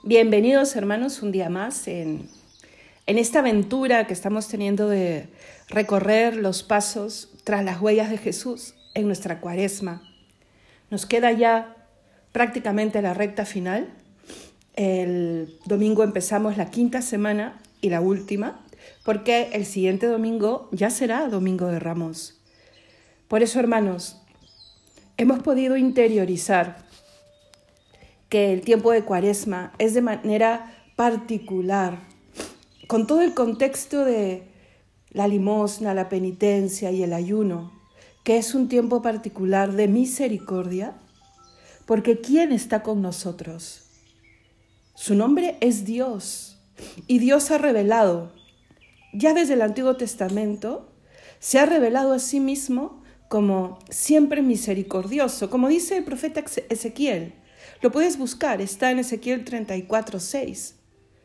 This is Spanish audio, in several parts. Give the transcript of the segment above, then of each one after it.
Bienvenidos hermanos un día más en esta aventura que estamos teniendo de recorrer los pasos tras las huellas de Jesús en nuestra Cuaresma. Nos queda ya prácticamente la recta final. El domingo empezamos la quinta semana y la última, porque el siguiente domingo ya será Domingo de Ramos. Por eso, hermanos, hemos podido interiorizar que el tiempo de Cuaresma es de manera particular, con todo el contexto de la limosna, la penitencia y el ayuno, que es un tiempo particular de misericordia, porque ¿quién está con nosotros? Su nombre es Dios, y Dios ha revelado, ya desde el Antiguo Testamento, se ha revelado a sí mismo como siempre misericordioso, como dice el profeta Ezequiel. Lo puedes buscar, está en Ezequiel 34:6.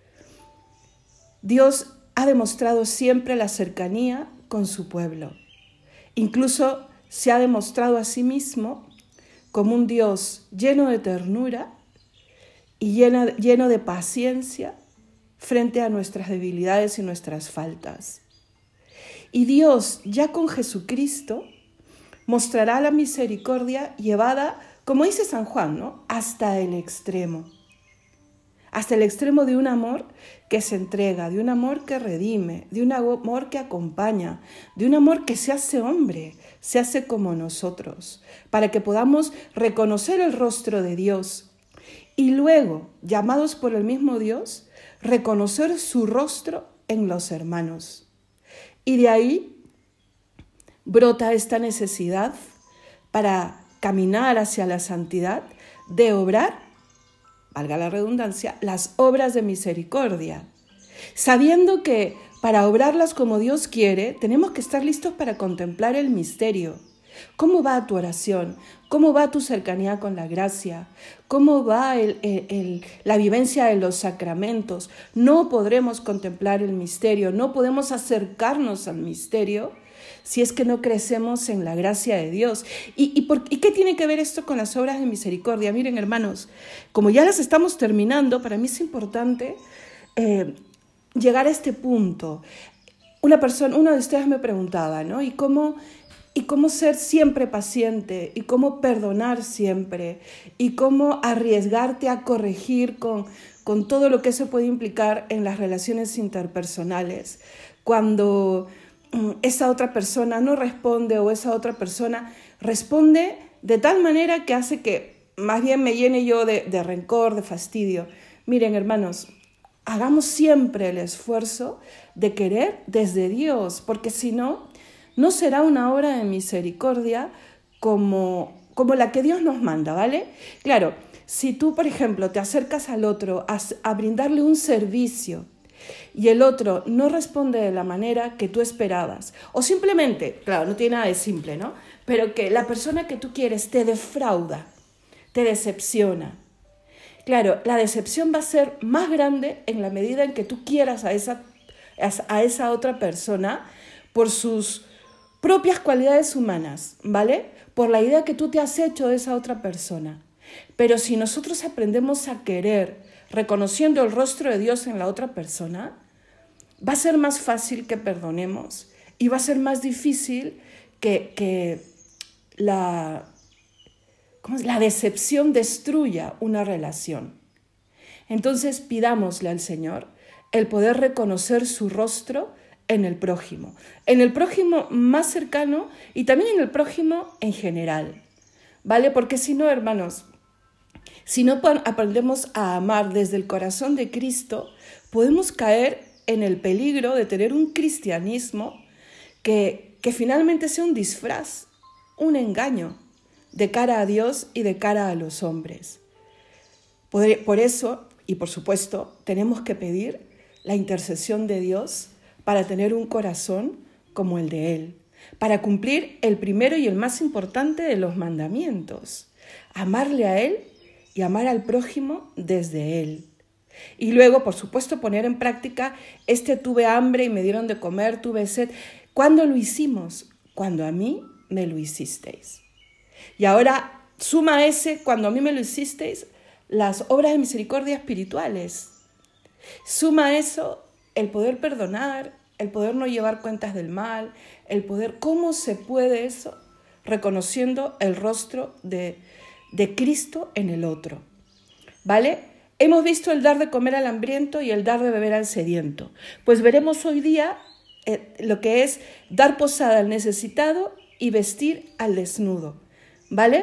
Dios ha demostrado siempre la cercanía con su pueblo. Incluso se ha demostrado a sí mismo como un Dios lleno de ternura y lleno de paciencia frente a nuestras debilidades y nuestras faltas. Y Dios, ya con Jesucristo, mostrará la misericordia llevada, como dice San Juan, ¿no? Hasta el extremo de un amor que se entrega, de un amor que redime, de un amor que acompaña, de un amor que se hace hombre, se hace como nosotros, para que podamos reconocer el rostro de Dios y luego, llamados por el mismo Dios, reconocer su rostro en los hermanos. Y de ahí brota esta necesidad para caminar hacia la santidad, de obrar, valga la redundancia, las obras de misericordia, sabiendo que para obrarlas como Dios quiere, tenemos que estar listos para contemplar el misterio. ¿Cómo va tu oración? ¿Cómo va tu cercanía con la gracia? ¿Cómo va la vivencia de los sacramentos? No podremos contemplar el misterio, no podemos acercarnos al misterio si es que no crecemos en la gracia de Dios. ¿Y qué tiene que ver esto con las obras de misericordia? Miren, hermanos, como ya las estamos terminando, para mí es importante llegar a este punto. Uno de ustedes me preguntaba, ¿no? ¿Y cómo ser siempre paciente? ¿Y cómo perdonar siempre? ¿Y cómo arriesgarte a corregir con todo lo que eso puede implicar en las relaciones interpersonales? Cuando esa otra persona no responde o esa otra persona responde de tal manera que hace que más bien me llene yo de rencor, de fastidio. Miren, hermanos, hagamos siempre el esfuerzo de querer desde Dios, porque si no, no será una obra de misericordia como la que Dios nos manda, ¿vale? Claro, si tú, por ejemplo, te acercas al otro a brindarle un servicio y el otro no responde de la manera que tú esperabas, o simplemente, claro, no tiene nada de simple, ¿no? Pero que la persona que tú quieres te defrauda, te decepciona. Claro, la decepción va a ser más grande en la medida en que tú quieras a esa otra persona por sus propias cualidades humanas, ¿vale? Por la idea que tú te has hecho de esa otra persona. Pero si nosotros aprendemos a querer reconociendo el rostro de Dios en la otra persona, va a ser más fácil que perdonemos y va a ser más difícil que la decepción destruya una relación. Entonces pidámosle al Señor el poder reconocer su rostro en el prójimo más cercano y también en el prójimo en general, ¿vale? Porque si no, hermanos, si no aprendemos a amar desde el corazón de Cristo, podemos caer en el peligro de tener un cristianismo que finalmente sea un disfraz, un engaño de cara a Dios y de cara a los hombres. Por eso, y por supuesto, tenemos que pedir la intercesión de Dios para tener un corazón como el de Él, para cumplir el primero y el más importante de los mandamientos, amarle a Él y amar al prójimo desde Él. Y luego, por supuesto, poner en práctica tuve hambre y me dieron de comer, tuve sed. ¿Cuándo lo hicimos? Cuando a mí me lo hicisteis. Y ahora suma ese, cuando a mí me lo hicisteis, las obras de misericordia espirituales. Suma a eso el poder perdonar, el poder no llevar cuentas del mal, el poder, ¿cómo se puede eso? Reconociendo el rostro de Cristo en el otro, ¿vale? Hemos visto el dar de comer al hambriento y el dar de beber al sediento. Pues veremos hoy día lo que es dar posada al necesitado y vestir al desnudo, ¿vale?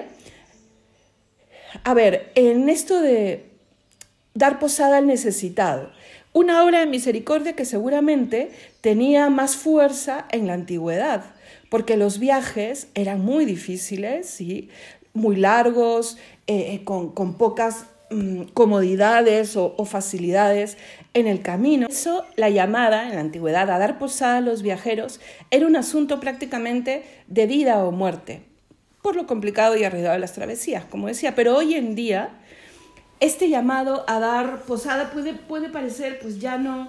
A ver, en esto de dar posada al necesitado, una obra de misericordia que seguramente tenía más fuerza en la antigüedad, porque los viajes eran muy difíciles, ¿sí? Muy largos, con pocas comodidades o facilidades en el camino. Eso, la llamada en la antigüedad a dar posada a los viajeros era un asunto prácticamente de vida o muerte, por lo complicado y arriesgado de las travesías, como decía. Pero hoy en día, este llamado a dar posada puede parecer pues ya no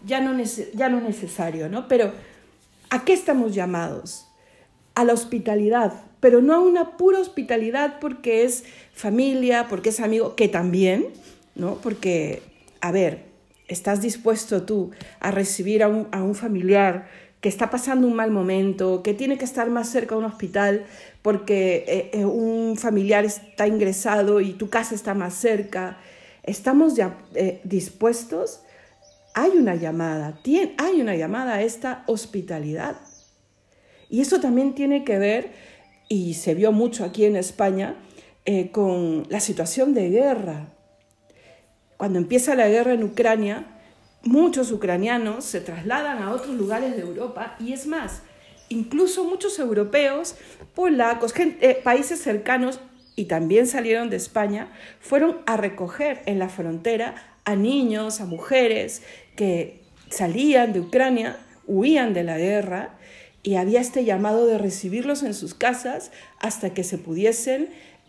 necesario, ¿no? Pero ¿a qué estamos llamados? A la hospitalidad, pero no a una pura hospitalidad porque es familia, porque es amigo, que también, ¿no? Porque, a ver, ¿estás dispuesto tú a recibir a un familiar que está pasando un mal momento, que tiene que estar más cerca de un hospital porque un familiar está ingresado y tu casa está más cerca? ¿Estamos ya dispuestos? Hay una llamada a esta hospitalidad. Y eso también tiene que ver, y se vio mucho aquí en España, con la situación de guerra. Cuando empieza la guerra en Ucrania, muchos ucranianos se trasladan a otros lugares de Europa, y es más, incluso muchos europeos, polacos, países cercanos, y también salieron de España, fueron a recoger en la frontera a niños, a mujeres que salían de Ucrania, huían de la guerra, y había este llamado de recibirlos en sus casas hasta que se pudiesen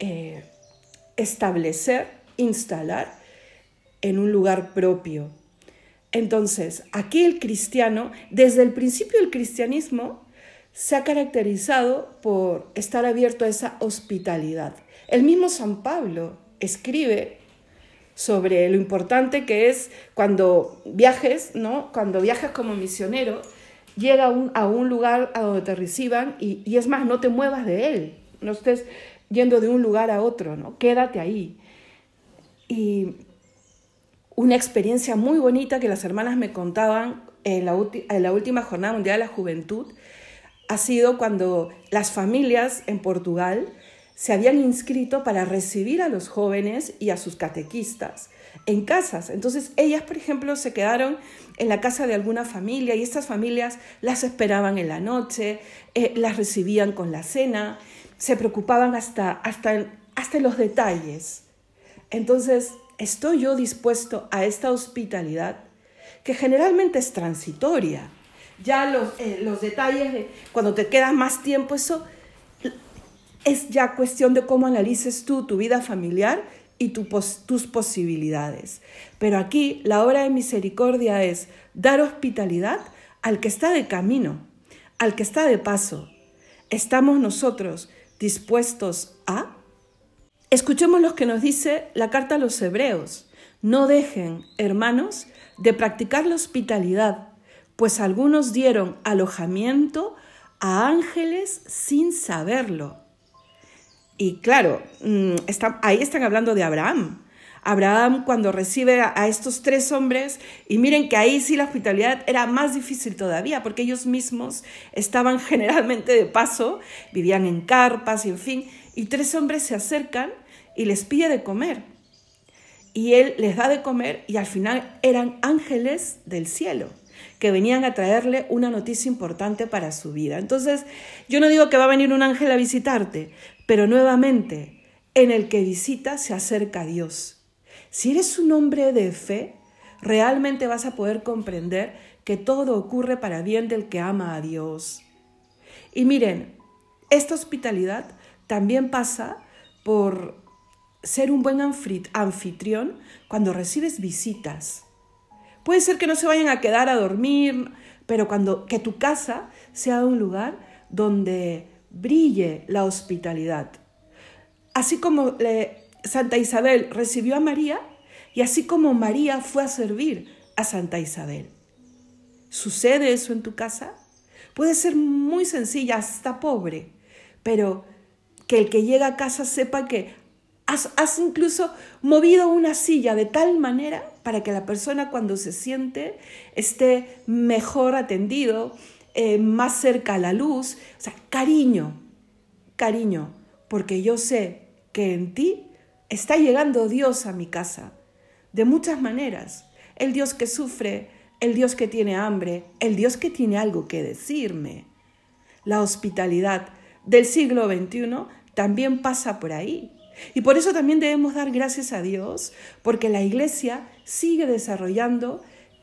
establecer, instalar en un lugar propio. Entonces, aquí el cristiano, desde el principio del cristianismo, se ha caracterizado por estar abierto a esa hospitalidad. El mismo San Pablo escribe sobre lo importante que es cuando viajes, ¿no? Cuando viajas como misionero, llega a un lugar a donde te reciban y es más, no te muevas de él, no estés yendo de un lugar a otro, ¿no? Quédate ahí. Y una experiencia muy bonita que las hermanas me contaban en la última Jornada Mundial de la Juventud ha sido cuando las familias en Portugal se habían inscrito para recibir a los jóvenes y a sus catequistas en casas. Entonces ellas, por ejemplo, se quedaron en la casa de alguna familia y estas familias las esperaban en la noche, las recibían con la cena, se preocupaban hasta en los detalles. Entonces, ¿estoy yo dispuesto a esta hospitalidad que generalmente es transitoria? Ya los detalles de cuando te quedas más tiempo, eso es ya cuestión de cómo analices tú tu vida familiar y tus posibilidades. Pero aquí la obra de misericordia es dar hospitalidad al que está de camino, al que está de paso. ¿Estamos nosotros dispuestos a? Escuchemos lo que nos dice la carta a los Hebreos. No dejen, hermanos, de practicar la hospitalidad, pues algunos dieron alojamiento a ángeles sin saberlo. Y claro, ahí están hablando de Abraham. Abraham cuando recibe a estos 3 hombres, y miren que ahí sí la hospitalidad era más difícil todavía, porque ellos mismos estaban generalmente de paso, vivían en carpas y en fin, y 3 hombres se acercan y les pide de comer. Y él les da de comer y al final eran ángeles del cielo, que venían a traerle una noticia importante para su vida. Entonces, yo no digo que va a venir un ángel a visitarte, pero nuevamente, en el que visita se acerca a Dios. Si eres un hombre de fe, realmente vas a poder comprender que todo ocurre para bien del que ama a Dios. Y miren, esta hospitalidad también pasa por ser un buen anfitrión cuando recibes visitas. Puede ser que no se vayan a quedar a dormir, pero que tu casa sea un lugar donde brille la hospitalidad. Así como Santa Isabel recibió a María y así como María fue a servir a Santa Isabel. ¿Sucede eso en tu casa? Puede ser muy sencilla, hasta pobre, pero que el que llega a casa sepa que has incluso movido una silla de tal manera para que la persona cuando se siente esté mejor atendido, más cerca a la luz. O sea, cariño, porque yo sé que en ti está llegando Dios a mi casa de muchas maneras. El Dios que sufre, el Dios que tiene hambre, el Dios que tiene algo que decirme. La hospitalidad del siglo XXI también pasa por ahí. Y por eso también debemos dar gracias a Dios, porque la Iglesia sigue desarrollando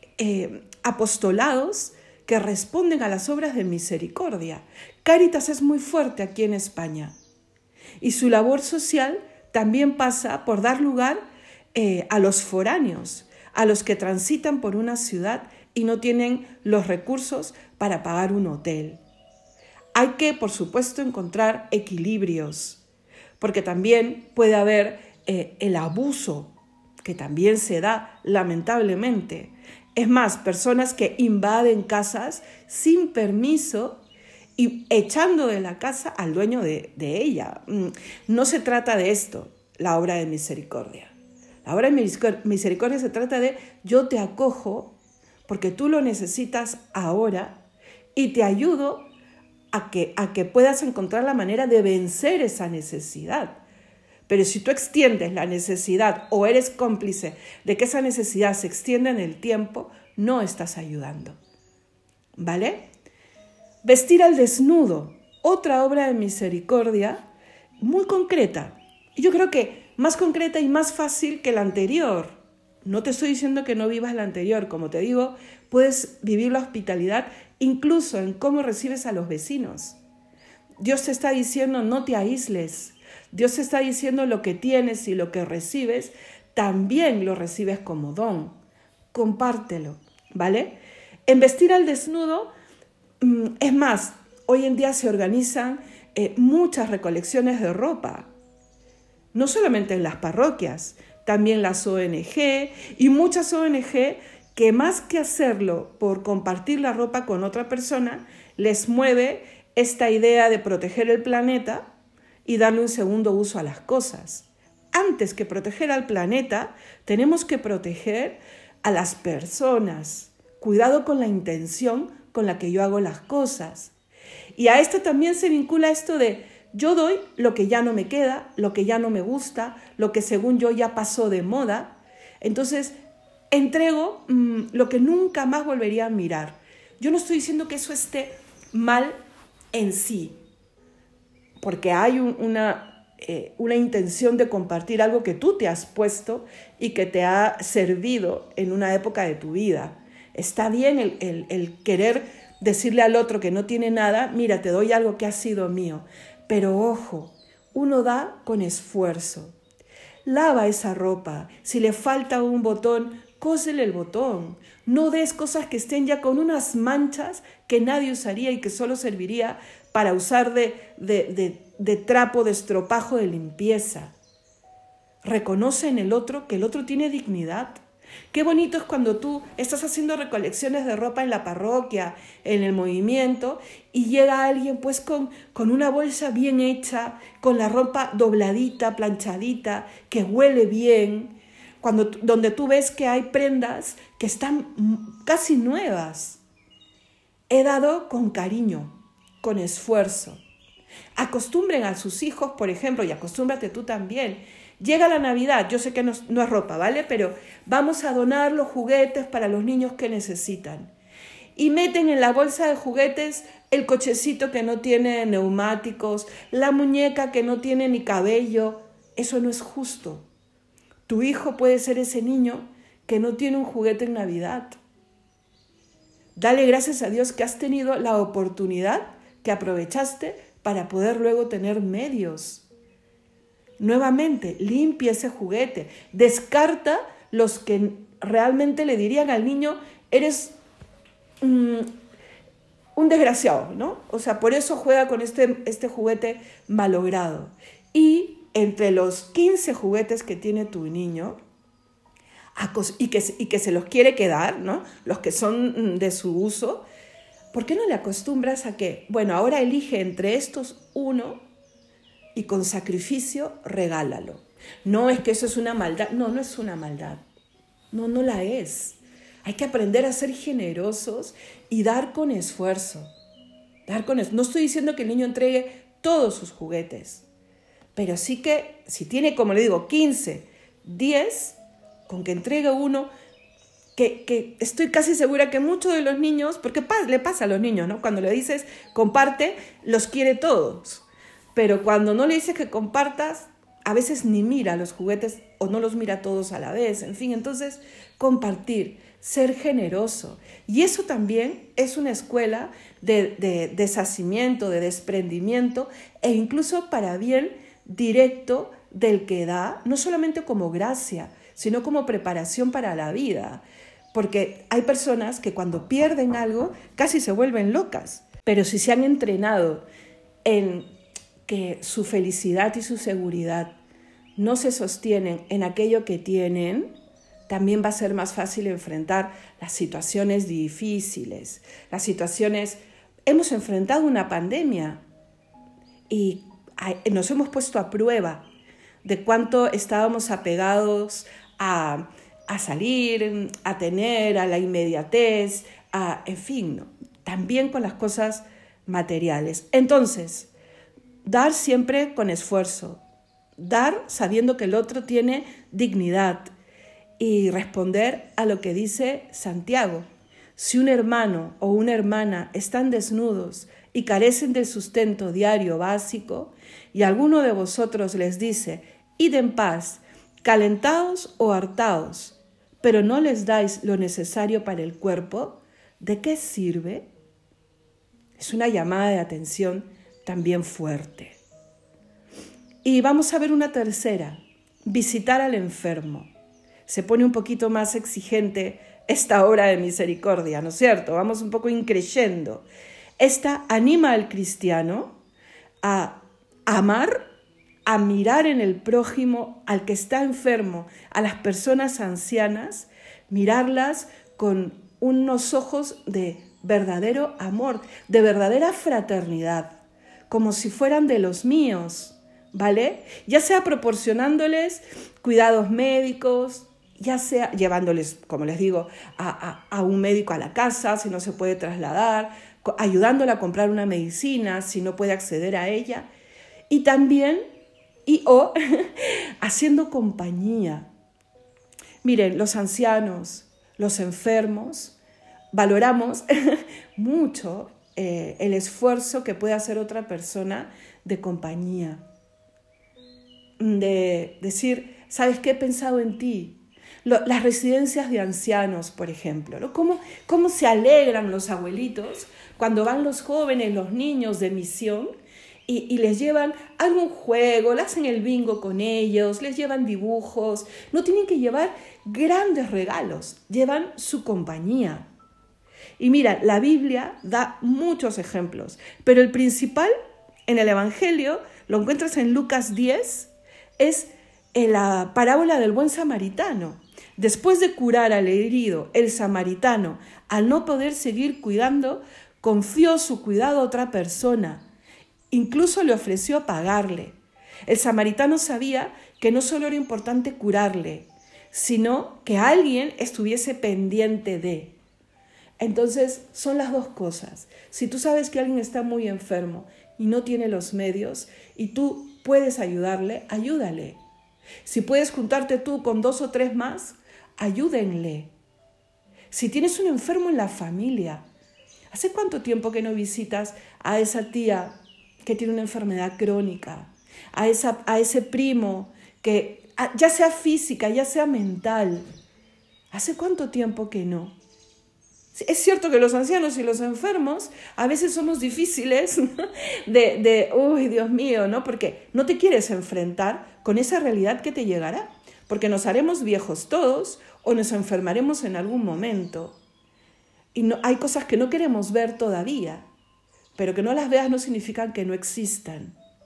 apostolados que responden a las obras de misericordia. Cáritas es muy fuerte aquí en España. Y su labor social también pasa por dar lugar a los foráneos, a los que transitan por una ciudad y no tienen los recursos para pagar un hotel. Hay que, por supuesto, encontrar equilibrios, porque también puede haber el abuso, que también se da lamentablemente. Es más, personas que invaden casas sin permiso y echando de la casa al dueño de ella. No se trata de esto, la obra de misericordia. La obra de misericordia se trata de yo te acojo porque tú lo necesitas ahora y te ayudo a que puedas encontrar la manera de vencer esa necesidad. Pero si tú extiendes la necesidad o eres cómplice de que esa necesidad se extienda en el tiempo, no estás ayudando. ¿Vale? Vestir al desnudo, otra obra de misericordia muy concreta. Y yo creo que más concreta y más fácil que la anterior. No te estoy diciendo que no vivas la anterior. Como te digo, puedes vivir la hospitalidad incluso en cómo recibes a los vecinos. Dios te está diciendo no te aísles. Dios te está diciendo lo que tienes y lo que recibes, también lo recibes como don. Compártelo, ¿vale? En vestir al desnudo, es más, hoy en día se organizan muchas recolecciones de ropa. No solamente en las parroquias, también las ONG y muchas ONG que más que hacerlo por compartir la ropa con otra persona, les mueve esta idea de proteger el planeta y darle un segundo uso a las cosas. Antes que proteger al planeta, tenemos que proteger a las personas. Cuidado con la intención con la que yo hago las cosas. Y a esto también se vincula esto de yo doy lo que ya no me queda, lo que ya no me gusta, lo que según yo ya pasó de moda. Entonces, entrego lo que nunca más volvería a mirar. Yo no estoy diciendo que eso esté mal en sí, porque hay una intención de compartir algo que tú te has puesto y que te ha servido en una época de tu vida. Está bien el querer decirle al otro que no tiene nada, mira, te doy algo que ha sido mío. Pero ojo, uno da con esfuerzo. Lava esa ropa. Si le falta un botón, cósele el botón. No des cosas que estén ya con unas manchas que nadie usaría y que solo serviría para usar de trapo, de estropajo, de limpieza. Reconoce en el otro que el otro tiene dignidad. Qué bonito es cuando tú estás haciendo recolecciones de ropa en la parroquia, en el movimiento, y llega alguien pues con una bolsa bien hecha, con la ropa dobladita, planchadita, que huele bien, donde tú ves que hay prendas que están casi nuevas. He dado con cariño, con esfuerzo. Acostumbren a sus hijos, por ejemplo, y acostúmbrate tú también. Llega la Navidad, yo sé que no es ropa, ¿vale? Pero vamos a donar los juguetes para los niños que necesitan. Y meten en la bolsa de juguetes el cochecito que no tiene neumáticos, la muñeca que no tiene ni cabello. Eso no es justo. Tu hijo puede ser ese niño que no tiene un juguete en Navidad. Dale gracias a Dios que has tenido la oportunidad que aprovechaste para poder luego tener medios. Nuevamente, limpia ese juguete, descarta los que realmente le dirían al niño, eres un desgraciado, ¿no? O sea, por eso juega con este juguete malogrado. Y entre los 15 juguetes que tiene tu niño y que se los quiere quedar, ¿no? Los que son de su uso, ¿por qué no le acostumbras a que, bueno, ahora elige entre estos uno y con sacrificio regálalo? No es que eso es una maldad, no es una maldad, no la es. Hay que aprender a ser generosos y dar con esfuerzo. No estoy diciendo que el niño entregue todos sus juguetes, pero sí que si tiene, como le digo, 15, 10, con que entregue uno, que estoy casi segura que muchos de los niños, porque le pasa a los niños, ¿no? Cuando le dices comparte, los quiere todos, pero cuando no le dices que compartas, a veces ni mira los juguetes o no los mira todos a la vez, en fin, entonces compartir, ser generoso. Y eso también es una escuela de deshacimiento, de desprendimiento e incluso para bien directo del que da, no solamente como gracia, sino como preparación para la vida. Porque hay personas que cuando pierden algo casi se vuelven locas, pero si se han entrenado en que su felicidad y su seguridad no se sostienen en aquello que tienen, también va a ser más fácil enfrentar las situaciones difíciles, las situaciones. Hemos enfrentado una pandemia y nos hemos puesto a prueba de cuánto estábamos apegados a salir, a tener, a la inmediatez, en fin, ¿no? También con las cosas materiales. Entonces, dar siempre con esfuerzo, dar sabiendo que el otro tiene dignidad y responder a lo que dice Santiago. Si un hermano o una hermana están desnudos y carecen del sustento diario básico, y alguno de vosotros les dice, id en paz, calentados o hartaos, pero no les dais lo necesario para el cuerpo, ¿de qué sirve? Es una llamada de atención también fuerte. Y vamos a ver una tercera, visitar al enfermo. Se pone un poquito más exigente esta obra de misericordia, ¿no es cierto? Vamos un poco increyendo. Esta anima al cristiano a amar, a mirar en el prójimo, al que está enfermo, a las personas ancianas, mirarlas con unos ojos de verdadero amor, de verdadera fraternidad, como si fueran de los míos, ¿vale? Ya sea proporcionándoles cuidados médicos, ya sea llevándoles, como les digo, a un médico a la casa si no se puede trasladar, ayudándole a comprar una medicina si no puede acceder a ella, y también o haciendo compañía. Miren, los ancianos, los enfermos, valoramos mucho el esfuerzo que puede hacer otra persona de compañía. De decir, ¿sabes qué? He pensado en ti. Las residencias de ancianos, por ejemplo, ¿no? ¿Cómo se alegran los abuelitos cuando van los jóvenes, los niños de misión y les llevan algún juego, le hacen el bingo con ellos, les llevan dibujos? No tienen que llevar grandes regalos, llevan su compañía. Y mira, la Biblia da muchos ejemplos, pero el principal en el Evangelio, lo encuentras en Lucas 10, es en la parábola del buen samaritano. Después de curar al herido, el samaritano, al no poder seguir cuidando, confió su cuidado a otra persona. Incluso le ofreció pagarle. El samaritano sabía que no solo era importante curarle, sino que alguien estuviese pendiente de. Entonces, son las dos cosas. Si tú sabes que alguien está muy enfermo y no tiene los medios y tú puedes ayudarle, ayúdale. Si puedes juntarte tú con 2 o 3 más, ayúdenle. Si tienes un enfermo en la familia, ¿hace cuánto tiempo que no visitas a esa tía que tiene una enfermedad crónica? A ese primo que ya sea física, ya sea mental. ¿Hace cuánto tiempo que no? Es cierto que los ancianos y los enfermos a veces somos difíciles uy, Dios mío, ¿no? Porque no te quieres enfrentar con esa realidad que te llegará, porque nos haremos viejos todos o nos enfermaremos en algún momento. Y hay cosas que no queremos ver todavía, pero que no las veas no significa que no existan.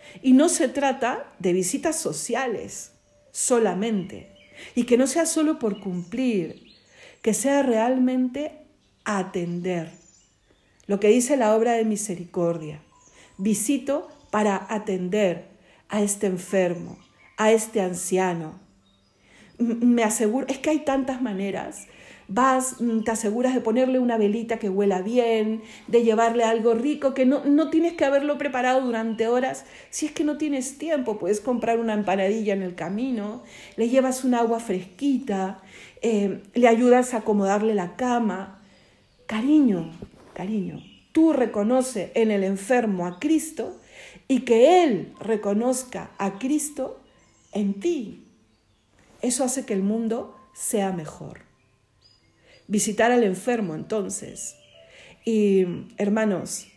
Y no se trata de visitas sociales solamente. Y que no sea solo por cumplir, que sea realmente atender. Lo que dice la obra de misericordia. Visito para atender a este enfermo, a este anciano. Me aseguro, es que hay tantas maneras. Vas, te aseguras de ponerle una velita que huela bien, de llevarle algo rico, que no tienes que haberlo preparado durante horas. Si es que no tienes tiempo, puedes comprar una empanadilla en el camino, le llevas un agua fresquita, le ayudas a acomodarle la cama. Cariño, tú reconoce en el enfermo a Cristo y que Él reconozca a Cristo en ti. Eso hace que el mundo sea mejor. Visitar al enfermo, entonces. Y, hermanos,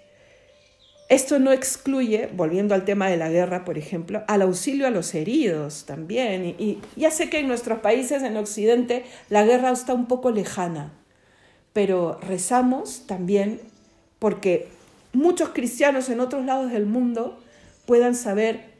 esto no excluye, volviendo al tema de la guerra, por ejemplo, al auxilio a los heridos también. Y ya sé que en nuestros países, en Occidente, la guerra está un poco lejana, pero rezamos también porque muchos cristianos en otros lados del mundo puedan saber,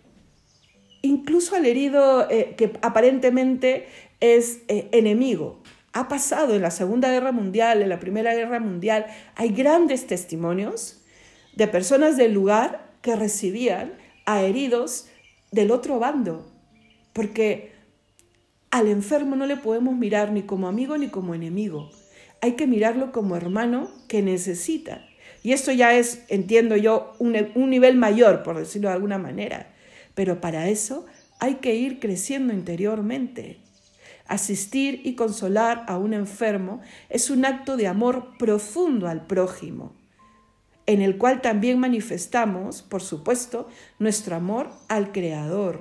incluso al herido que aparentemente es enemigo. Ha pasado en la Segunda Guerra Mundial, en la Primera Guerra Mundial. Hay grandes testimonios de personas del lugar que recibían a heridos del otro bando. Porque al enfermo no le podemos mirar ni como amigo ni como enemigo. Hay que mirarlo como hermano que necesita. Y esto ya es, entiendo yo, un nivel mayor, por decirlo de alguna manera. Pero para eso hay que ir creciendo interiormente. Asistir y consolar a un enfermo es un acto de amor profundo al prójimo, en el cual también manifestamos, por supuesto, nuestro amor al Creador.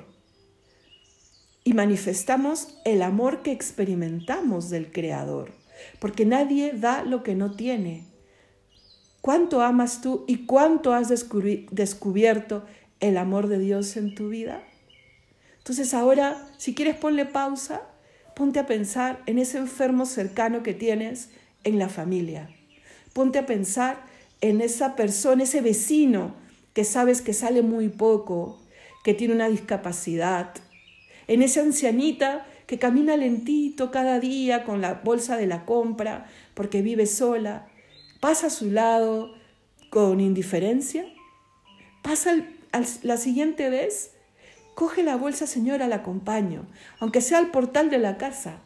Y manifestamos el amor que experimentamos del Creador, porque nadie da lo que no tiene. ¿Cuánto amas tú y cuánto has descubierto el amor de Dios en tu vida? Entonces ahora, si quieres, ponle pausa. Ponte a pensar en ese enfermo cercano que tienes en la familia. Ponte a pensar en esa persona, ese vecino que sabes que sale muy poco, que tiene una discapacidad. En esa ancianita que camina lentito cada día con la bolsa de la compra porque vive sola. Pasa a su lado con indiferencia. Pasa la siguiente vez. Coge la bolsa, señora, la acompaño, aunque sea al portal de la casa.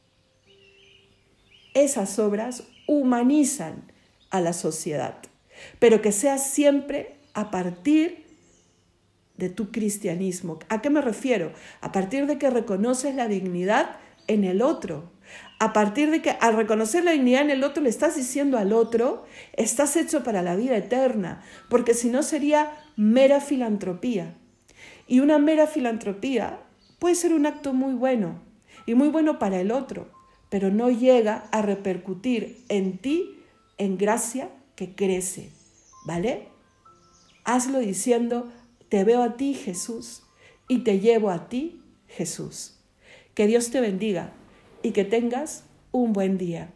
Esas obras humanizan a la sociedad, pero que sea siempre a partir de tu cristianismo. ¿A qué me refiero? A partir de que reconoces la dignidad en el otro. A partir de que al reconocer la dignidad en el otro le estás diciendo al otro, estás hecho para la vida eterna, porque si no sería mera filantropía. Y una mera filantropía puede ser un acto muy bueno y muy bueno para el otro, pero no llega a repercutir en ti en gracia que crece, ¿vale? Hazlo diciendo, te veo a ti, Jesús, y te llevo a ti, Jesús. Que Dios te bendiga y que tengas un buen día.